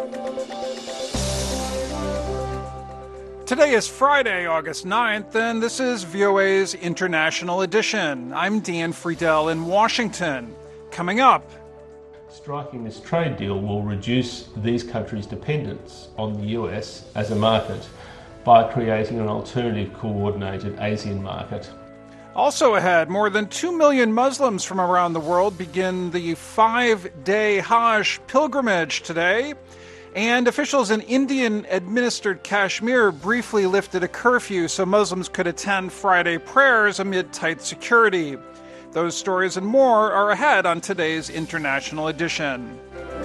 Today is Friday, August 9th, and this is VOA's International Edition. I'm Dan Friedel in Washington. Coming up, striking this trade deal will reduce these countries' dependence on the US as a market by creating an alternative coordinated ASEAN market. Also ahead, more than 2 million Muslims from around the world begin the 5-day Hajj pilgrimage today. And officials in Indian-administered Kashmir briefly lifted a curfew so Muslims could attend Friday prayers amid tight security. Those stories and more are ahead on today's International Edition.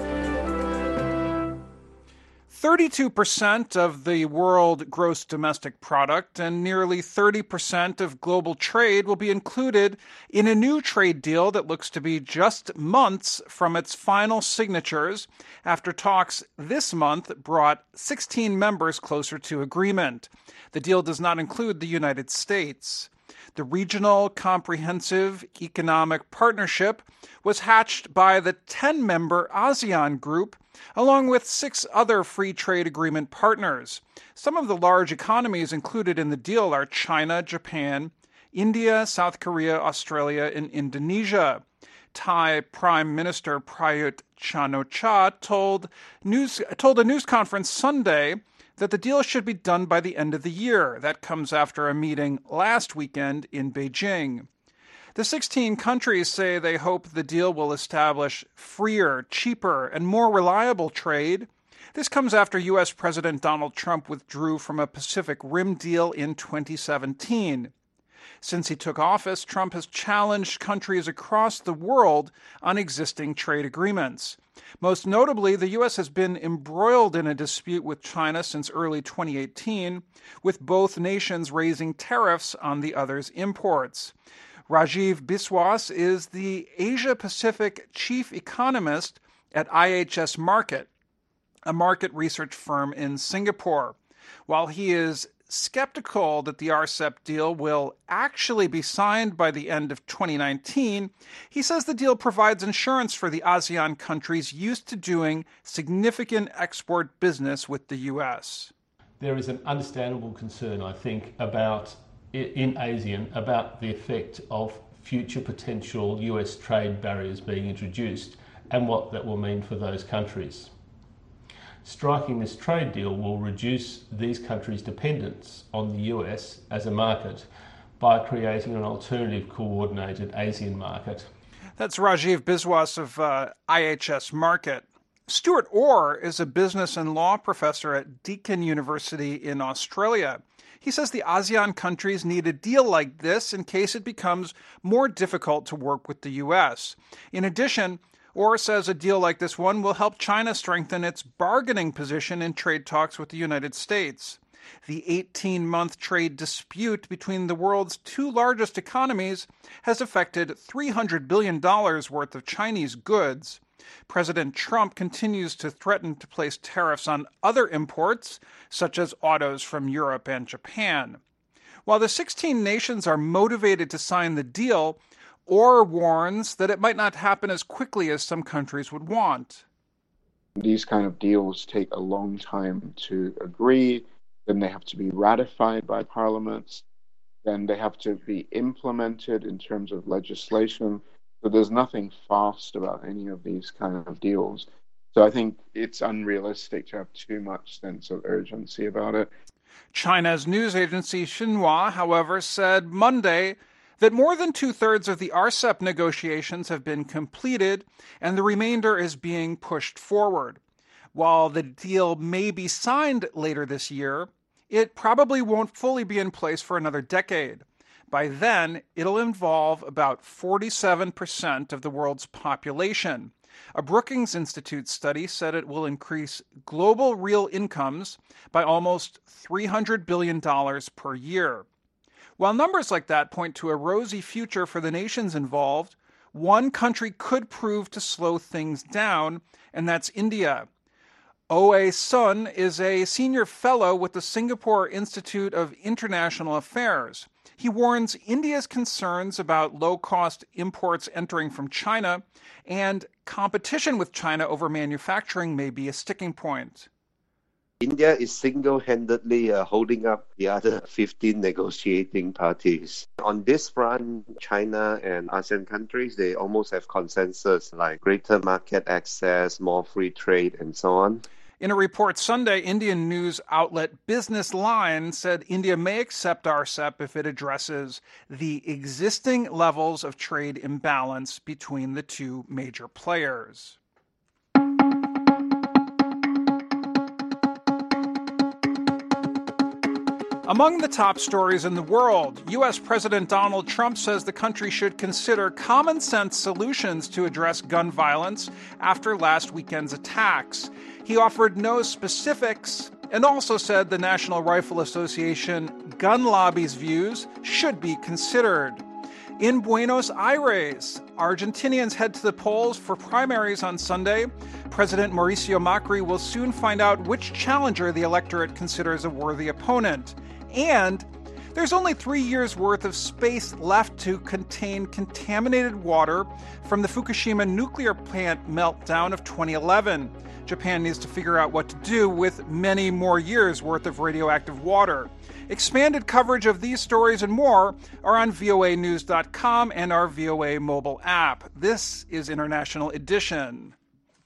32% of the world gross domestic product and nearly 30% of global trade will be included in a new trade deal that looks to be just months from its final signatures after talks this month brought 16 members closer to agreement. The deal does not include the United States. The Regional Comprehensive Economic Partnership was hatched by the 10-member ASEAN group, along with 6 other free trade agreement partners. Some of the large economies included in the deal are China, Japan, India, South Korea, Australia, and Indonesia. Thai Prime Minister Prayut Chan-o-cha told a news conference Sunday that the deal should be done by the end of the year. That comes after a meeting last weekend in Beijing. The 16 countries say they hope the deal will establish freer, cheaper, and more reliable trade. This comes after U.S. President Donald Trump withdrew from a Pacific Rim deal in 2017. Since he took office, Trump has challenged countries across the world on existing trade agreements. Most notably, the U.S. has been embroiled in a dispute with China since early 2018, with both nations raising tariffs on the other's imports. Rajiv Biswas is the Asia-Pacific chief economist at IHS Markit, a market research firm in Singapore. While he is skeptical that the RCEP deal will actually be signed by the end of 2019, he says the deal provides insurance for the ASEAN countries used to doing significant export business with the U.S. There is an understandable concern, I think, in ASEAN about the effect of future potential US trade barriers being introduced and what that will mean for those countries. Striking this trade deal will reduce these countries' dependence on the US as a market by creating an alternative coordinated ASEAN market. That's Rajiv Biswas of IHS Markit. Stuart Orr is a business and law professor at Deakin University in Australia. He says the ASEAN countries need a deal like this in case it becomes more difficult to work with the U.S. In addition, Orr says a deal like this one will help China strengthen its bargaining position in trade talks with the United States. The 18-month trade dispute between the world's 2 largest economies has affected $300 billion worth of Chinese goods. President Trump continues to threaten to place tariffs on other imports, such as autos from Europe and Japan. While the 16 nations are motivated to sign the deal, Orr warns that it might not happen as quickly as some countries would want. These kind of deals take a long time to agree, then they have to be ratified by parliaments, then they have to be implemented in terms of legislation. So there's nothing fast about any of these kind of deals. So I think it's unrealistic to have too much sense of urgency about it. China's news agency Xinhua, however, said Monday that more than 2/3 of the RCEP negotiations have been completed and the remainder is being pushed forward. While the deal may be signed later this year, it probably won't fully be in place for another decade. By then, it'll involve about 47% of the world's population. A Brookings Institute study said it will increase global real incomes by almost $300 billion per year. While numbers like that point to a rosy future for the nations involved, one country could prove to slow things down, and that's India. Oh Sun is a senior fellow with the Singapore Institute of International Affairs. He warns India's concerns about low-cost imports entering from China and competition with China over manufacturing may be a sticking point. India is single-handedly holding up the other 15 negotiating parties. On this front, China and ASEAN countries, they almost have consensus like greater market access, more free trade, and so on. In a report Sunday, Indian news outlet Business Line said India may accept RCEP if it addresses the existing levels of trade imbalance between the two major players. Among the top stories in the world, U.S. President Donald Trump says the country should consider common-sense solutions to address gun violence after last weekend's attacks. He offered no specifics and also said the National Rifle Association gun lobby's views should be considered. In Buenos Aires, Argentinians head to the polls for primaries on Sunday. President Mauricio Macri will soon find out which challenger the electorate considers a worthy opponent. And there's only 3 years' worth of space left to contain contaminated water from the Fukushima nuclear plant meltdown of 2011. Japan needs to figure out what to do with many more years' worth of radioactive water. Expanded coverage of these stories and more are on voanews.com and our VOA mobile app. This is International Edition.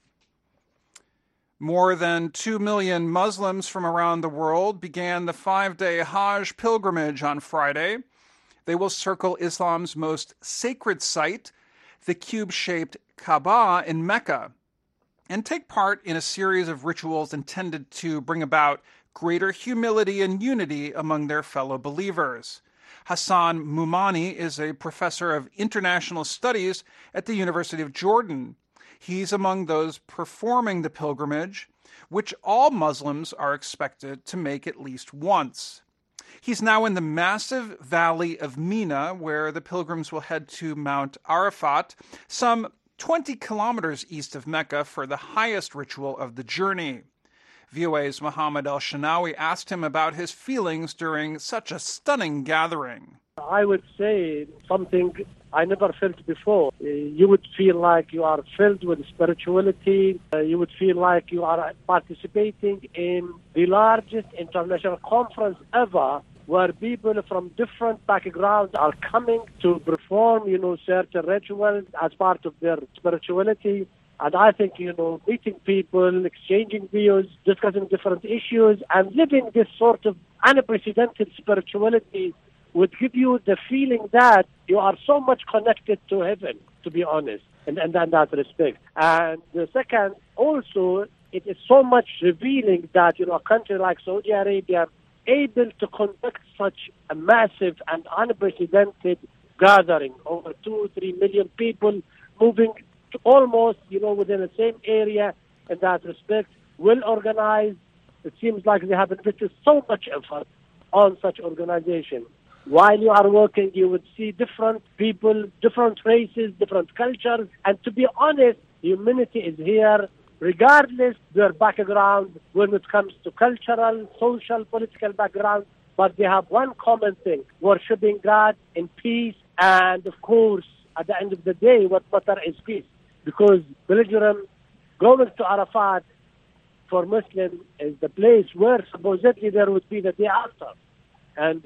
More than 2 million Muslims from around the world began the 5-day Hajj pilgrimage on Friday. They will circle Islam's most sacred site, the cube-shaped Kaaba in Mecca, and take part in a series of rituals intended to bring about greater humility and unity among their fellow believers. Hassan Moumani is a professor of international studies at the University of Jordan. He's among those performing the pilgrimage, which all Muslims are expected to make at least once. He's now in the massive valley of Mina, where the pilgrims will head to Mount Arafat, some 20 kilometers east of Mecca, for the highest ritual of the journey. VOA's Mohammed El-Shanawi asked him about his feelings during such a stunning gathering. I would say something I never felt before. You would feel like you are filled with spirituality. You would feel like you are participating in the largest international conference ever, where people from different backgrounds are coming to perform, certain rituals as part of their spirituality. And I think, meeting people, exchanging views, discussing different issues, and living this sort of unprecedented spirituality would give you the feeling that you are so much connected to heaven, to be honest, and that respect. And the second, also, it is so much revealing that, a country like Saudi Arabia able to conduct such a massive and unprecedented gathering, over 2-3 million people moving to almost, within the same area in that respect, well organized. It seems like they have invested so much effort on such organization. While you are working, you would see different people, different races, different cultures. And to be honest, humanity is here, regardless their background, when it comes to cultural, social, political background. But they have one common thing, worshiping God in peace. And of course, at the end of the day, what matters is peace. Because belligerent going to Arafat for Muslims is the place where supposedly there would be the day after. And,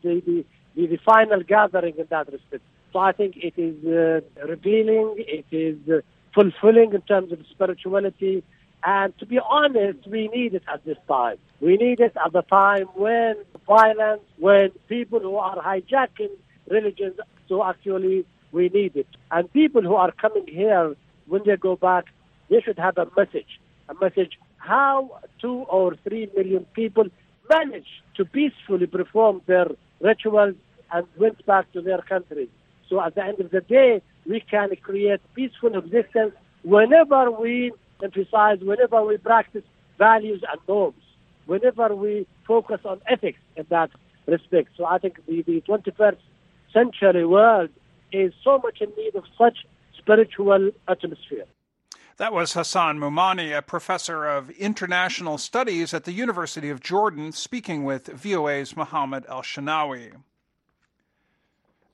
the final gathering in that respect. So I think it is revealing, it is fulfilling in terms of spirituality. And to be honest, we need it at this time. We need it at the time when violence, when people who are hijacking religions, so actually we need it. And people who are coming here, when they go back, they should have a message how 2 or 3 million people managed to peacefully perform their rituals and went back to their countries. So at the end of the day, we can create peaceful existence whenever we emphasize, whenever we practice values and norms, whenever we focus on ethics in that respect. So I think the 21st century world is so much in need of such spiritual atmosphere. That was Hassan Moumani, a professor of international studies at the University of Jordan, speaking with VOA's Mohammed El-Shanawi.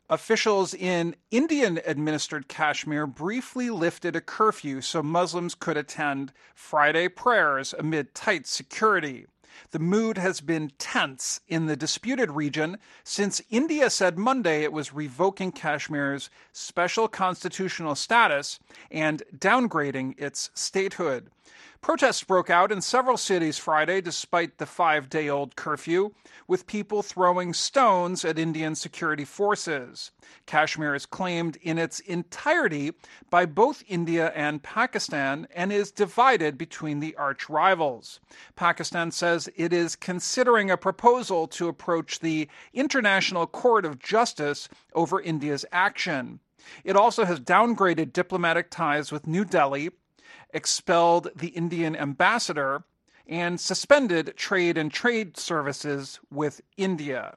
Officials in Indian-administered Kashmir briefly lifted a curfew so Muslims could attend Friday prayers amid tight security. The mood has been tense in the disputed region since India said Monday it was revoking Kashmir's special constitutional status and downgrading its statehood. Protests broke out in several cities Friday despite the 5-day-old curfew, with people throwing stones at Indian security forces. Kashmir is claimed in its entirety by both India and Pakistan and is divided between the arch rivals. Pakistan says it is considering a proposal to approach the International Court of Justice over India's action. It also has downgraded diplomatic ties with New Delhi, expelled the Indian ambassador, and suspended trade and trade services with India.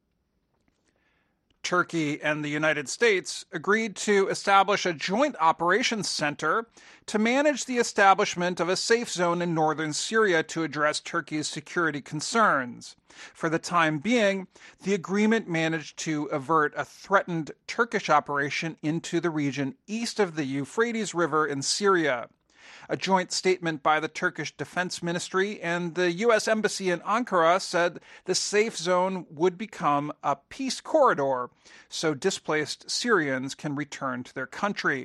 Turkey and the United States agreed to establish a joint operations center to manage the establishment of a safe zone in northern Syria to address Turkey's security concerns. For the time being, the agreement managed to avert a threatened Turkish operation into the region east of the Euphrates River in Syria. A joint statement by the Turkish Defense Ministry and the U.S. Embassy in Ankara said the safe zone would become a peace corridor so displaced Syrians can return to their country.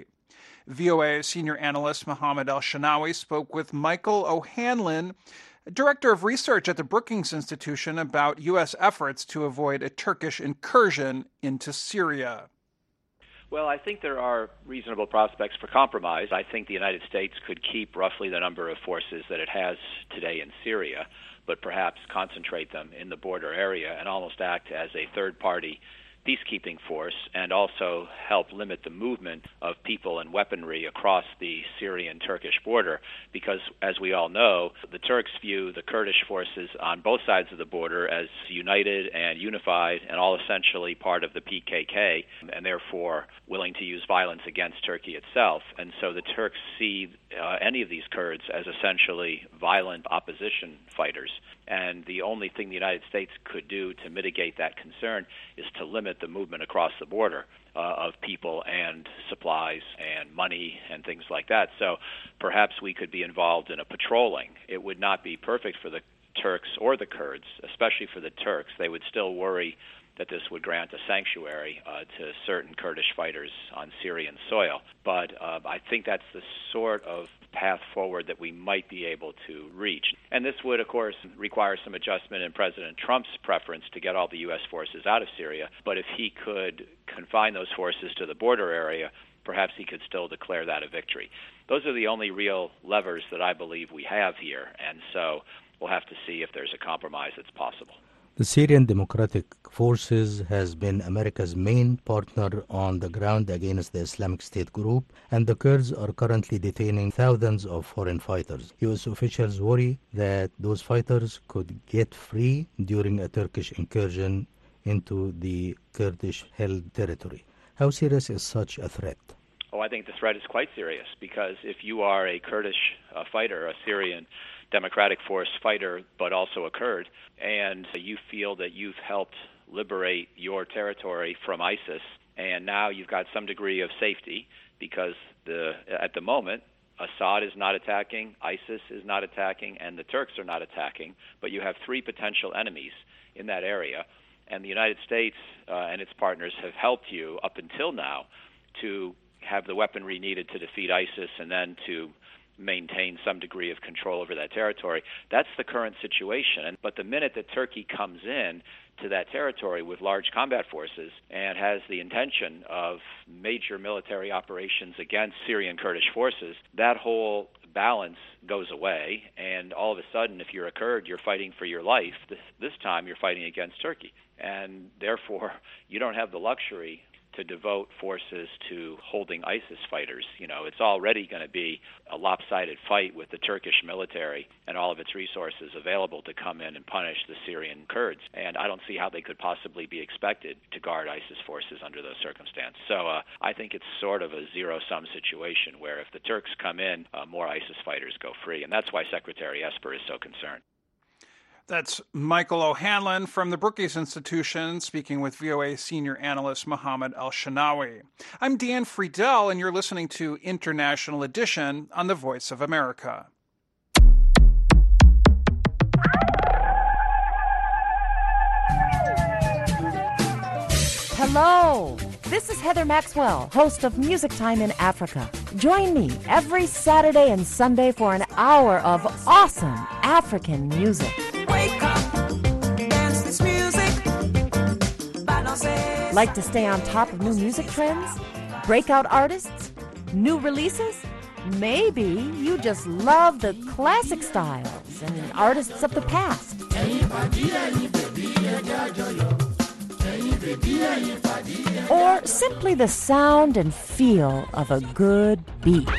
VOA senior analyst Mohammed El-Shanawi spoke with Michael O'Hanlon, director of research at the Brookings Institution, about U.S. efforts to avoid a Turkish incursion into Syria. Well, I think there are reasonable prospects for compromise. I think the United States could keep roughly the number of forces that it has today in Syria, but perhaps concentrate them in the border area and almost act as a third-party peacekeeping force and also help limit the movement of people and weaponry across the Syrian-Turkish border because, as we all know, the Turks view the Kurdish forces on both sides of the border as united and unified and all essentially part of the PKK and therefore willing to use violence against Turkey itself. And so the Turks see any of these Kurds as essentially violent opposition fighters. And the only thing the United States could do to mitigate that concern is to limit the movement across the border of people and supplies and money and things like that. So perhaps we could be involved in a patrolling. It would not be perfect for the Turks or the Kurds, especially for the Turks. They would still worry that this would grant a sanctuary to certain Kurdish fighters on Syrian soil. But I think that's the sort of path forward that we might be able to reach. And this would, of course, require some adjustment in President Trump's preference to get all the U.S. forces out of Syria. But if he could confine those forces to the border area, perhaps he could still declare that a victory. Those are the only real levers that I believe we have here. And so we'll have to see if there's a compromise that's possible. The Syrian Democratic Forces has been America's main partner on the ground against the Islamic State group, and the Kurds are currently detaining thousands of foreign fighters. U.S. officials worry that those fighters could get free during a Turkish incursion into the Kurdish-held territory. How serious is such a threat? Oh, I think the threat is quite serious because if you are a Kurdish fighter, a Syrian Democratic Force fighter, but also a Kurd, and you feel that you've helped liberate your territory from ISIS, and now you've got some degree of safety because at the moment, Assad is not attacking, ISIS is not attacking, and the Turks are not attacking, but you have three potential enemies in that area, and the United States and its partners have helped you up until now to have the weaponry needed to defeat ISIS and then to maintain some degree of control over that territory. That's the current situation. But the minute that Turkey comes in to that territory with large combat forces and has the intention of major military operations against Syrian Kurdish forces, that whole balance goes away, and all of a sudden, if you're a Kurd, you're fighting for your life. This time, you're fighting against Turkey. And therefore, you don't have the luxury to devote forces to holding ISIS fighters. You know, it's already going to be a lopsided fight with the Turkish military and all of its resources available to come in and punish the Syrian Kurds. And I don't see how they could possibly be expected to guard ISIS forces under those circumstances. So I think it's sort of a zero-sum situation where if the Turks come in, more ISIS fighters go free. And that's why Secretary Esper is so concerned. That's Michael O'Hanlon from the Brookings Institution speaking with VOA senior analyst Mohammed El-Shanawi. I'm Dan Friedel, and you're listening to International Edition on the Voice of America. Hello, this is Heather Maxwell, host of Music Time in Africa. Join me every Saturday and Sunday for an hour of awesome African music. Wake up, dance this music. Like to stay on top of new music trends? Breakout artists? New releases? Maybe you just love the classic styles and artists of the past. Or simply the sound and feel of a good beat.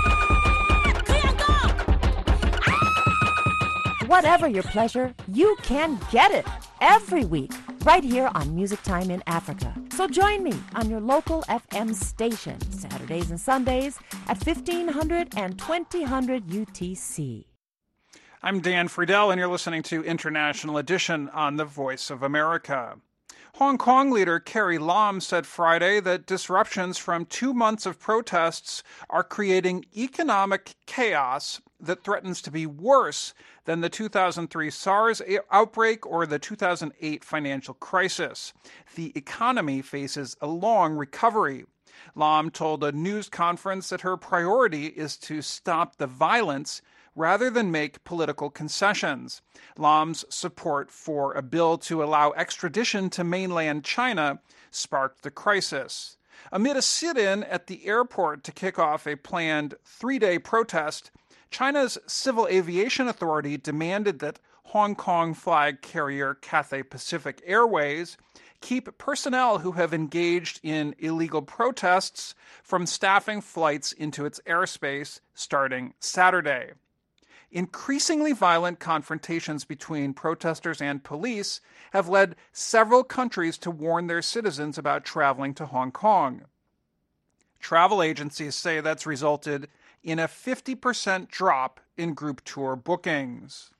Whatever your pleasure, you can get it every week right here on Music Time in Africa. So join me on your local FM station Saturdays and Sundays at 1500 and 2000 UTC. I'm Dan Friedel, and you're listening to International Edition on the Voice of America. Hong Kong leader Carrie Lam said Friday that disruptions from 2 months of protests are creating economic chaos that threatens to be worse than the 2003 SARS outbreak or the 2008 financial crisis. The economy faces a long recovery. Lam told a news conference that her priority is to stop the violence rather than make political concessions. Lam's support for a bill to allow extradition to mainland China sparked the crisis. Amid a sit-in at the airport to kick off a planned 3-day protest, China's Civil Aviation Authority demanded that Hong Kong flag carrier Cathay Pacific Airways keep personnel who have engaged in illegal protests from staffing flights into its airspace starting Saturday. Increasingly violent confrontations between protesters and police have led several countries to warn their citizens about traveling to Hong Kong. Travel agencies say that's resulted in a 50% drop in group tour bookings.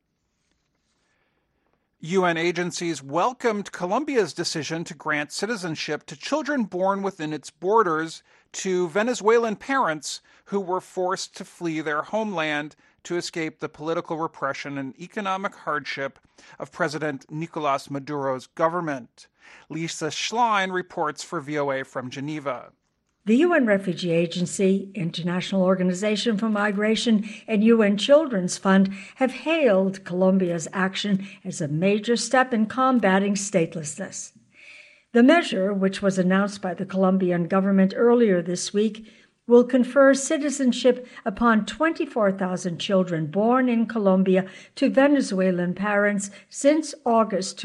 UN agencies welcomed Colombia's decision to grant citizenship to children born within its borders to Venezuelan parents who were forced to flee their homeland to escape the political repression and economic hardship of President Nicolas Maduro's government. Lisa Schlein reports for VOA from Geneva. The UN Refugee Agency, International Organization for Migration, and UN Children's Fund have hailed Colombia's action as a major step in combating statelessness. The measure, which was announced by the Colombian government earlier this week, will confer citizenship upon 24,000 children born in Colombia to Venezuelan parents since August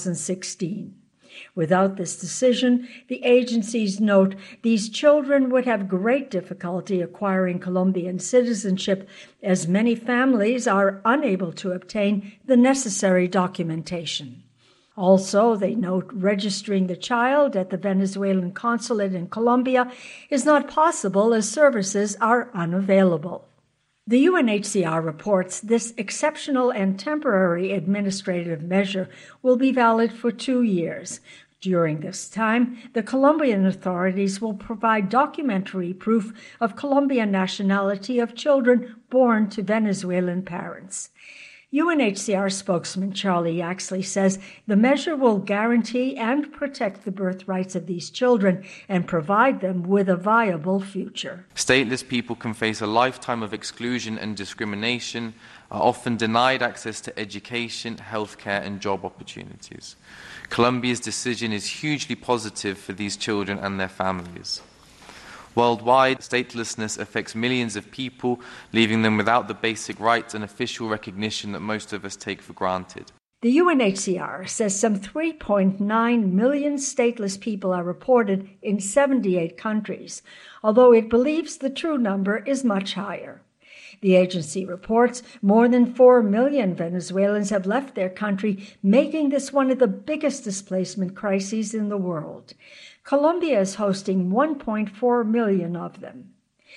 2016. Without this decision, the agencies note these children would have great difficulty acquiring Colombian citizenship, as many families are unable to obtain the necessary documentation. Also, they note registering the child at the Venezuelan consulate in Colombia is not possible as services are unavailable. The UNHCR reports this exceptional and temporary administrative measure will be valid for 2 years. During this time, the Colombian authorities will provide documentary proof of Colombian nationality of children born to Venezuelan parents. UNHCR spokesman Charlie Yaxley says the measure will guarantee and protect the birth rights of these children and provide them with a viable future. Stateless people can face a lifetime of exclusion and discrimination, are often denied access to education, healthcare, and job opportunities. Colombia's decision is hugely positive for these children and their families. Worldwide, statelessness affects millions of people, leaving them without the basic rights and official recognition that most of us take for granted. The UNHCR says some 3.9 million stateless people are reported in 78 countries, although it believes the true number is much higher. The agency reports more than 4 million Venezuelans have left their country, making this one of the biggest displacement crises in the world. Colombia is hosting 1.4 million of them.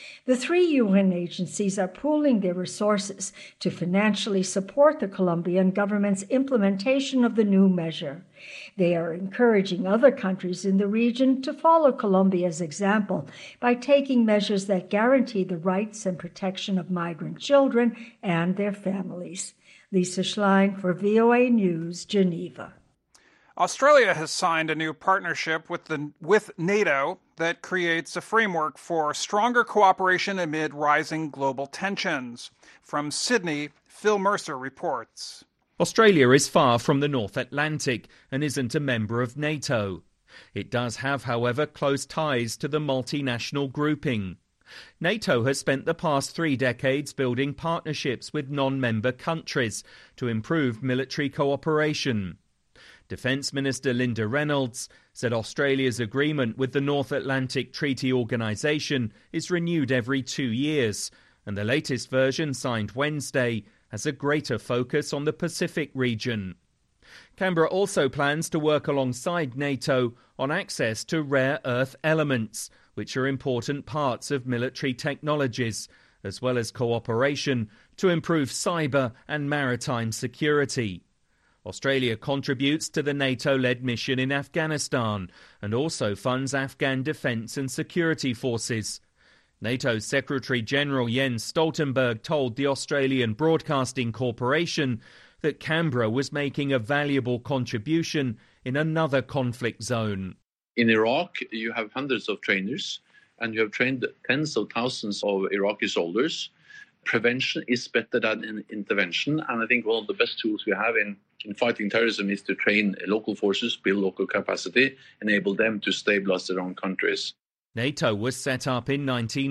The 3 UN agencies are pooling their resources to financially support the Colombian government's implementation of the new measure. They are encouraging other countries in the region to follow Colombia's example by taking measures that guarantee the rights and protection of migrant children and their families. Lisa Schlein for VOA News, Geneva. Australia has signed a new partnership with NATO that creates a framework for stronger cooperation amid rising global tensions. From Sydney, Phil Mercer reports. Australia is far from the North Atlantic and isn't a member of NATO. It does have, however, close ties to the multinational grouping. NATO has spent the past 3 decades building partnerships with non-member countries to improve military cooperation. Defence Minister Linda Reynolds said Australia's agreement with the North Atlantic Treaty Organisation is renewed every 2 years, and the latest version, signed Wednesday, has a greater focus on the Pacific region. Canberra also plans to work alongside NATO on access to rare earth elements, which are important parts of military technologies, as well as cooperation to improve cyber and maritime security. Australia contributes to the NATO-led mission in Afghanistan and also funds Afghan defence and security forces. NATO's Secretary-General Jens Stoltenberg told the Australian Broadcasting Corporation that Canberra was making a valuable contribution in another conflict zone. In Iraq, you have hundreds of trainers, and you have trained tens of thousands of Iraqi soldiers. Prevention is better than intervention, and I think one of the best tools we have in fighting terrorism is to train local forces, build local capacity, enable them to stabilize their own countries. NATO was set up in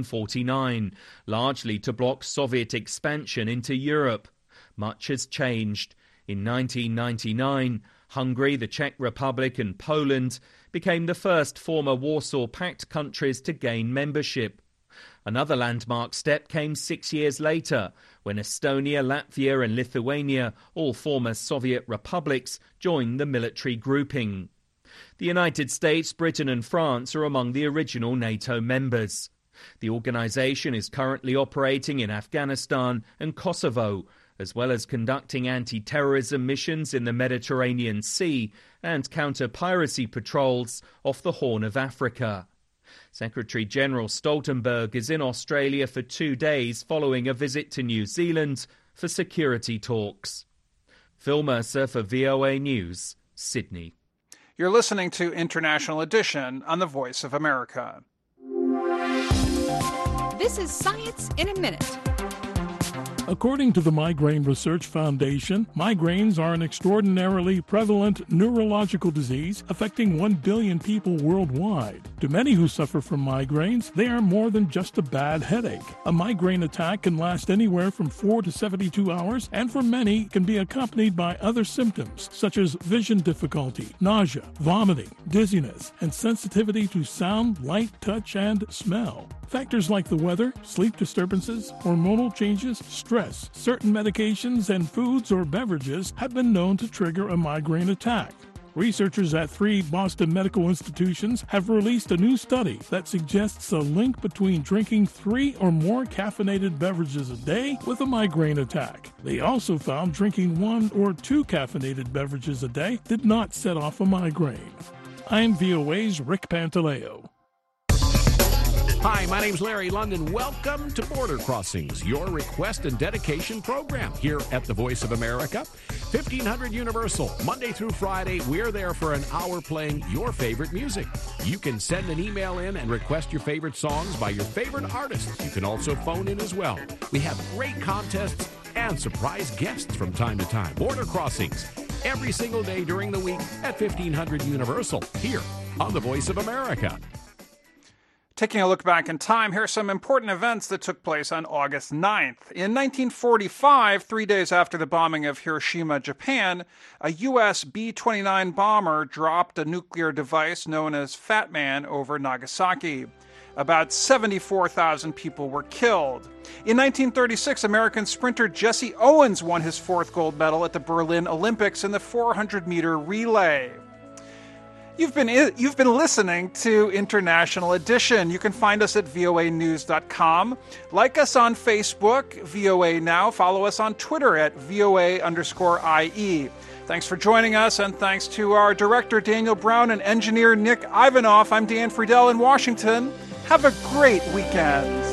1949, largely to block Soviet expansion into Europe. Much has changed. In 1999, Hungary, the Czech Republic and Poland became the first former Warsaw Pact countries to gain membership. Another landmark step came 6 years later, when Estonia, Latvia and Lithuania, all former Soviet republics, joined the military grouping. The United States, Britain and France are among the original NATO members. The organisation is currently operating in Afghanistan and Kosovo, as well as conducting anti-terrorism missions in the Mediterranean Sea and counter-piracy patrols off the Horn of Africa. Secretary-General Stoltenberg is in Australia for 2 days following a visit to New Zealand for security talks. Phil Mercer for VOA News, Sydney. You're listening to International Edition on the Voice of America. This is Science in a Minute. According to the Migraine Research Foundation, migraines are an extraordinarily prevalent neurological disease affecting 1 billion people worldwide. To many who suffer from migraines, they are more than just a bad headache. A migraine attack can last anywhere from 4 to 72 hours, and for many can be accompanied by other symptoms such as vision difficulty, nausea, vomiting, dizziness, and sensitivity to sound, light, touch, and smell. Factors like the weather, sleep disturbances, hormonal changes, stress, certain medications, and foods or beverages have been known to trigger a migraine attack. Researchers at 3 Boston medical institutions have released a new study that suggests a link between drinking 3 or more caffeinated beverages a day with a migraine attack. They also found drinking 1 or 2 caffeinated beverages a day did not set off a migraine. I'm VOA's Rick Pantaleo. Hi, my name's Larry London. Welcome to Border Crossings, your request and dedication program here at the Voice of America. 1500 Universal, Monday through Friday, we're there for an hour playing your favorite music. You can send an email in and request your favorite songs by your favorite artists. You can also phone in as well. We have great contests and surprise guests from time to time. Border Crossings, every single day during the week at 1500 Universal, here on the Voice of America. Taking a look back in time, here are some important events that took place on August 9th. In 1945, 3 days after the bombing of Hiroshima, Japan, a U.S. B-29 bomber dropped a nuclear device known as Fat Man over Nagasaki. About 74,000 people were killed. In 1936, American sprinter Jesse Owens won his 4th gold medal at the Berlin Olympics in the 400-meter relay. You've been listening to International Edition. You can find us at voanews.com. Like us on Facebook, VOA Now. Follow us on Twitter at VOA_IE. Thanks for joining us, and thanks to our director, Daniel Brown, and engineer, Nick Ivanoff. I'm Dan Friedel in Washington. Have a great weekend.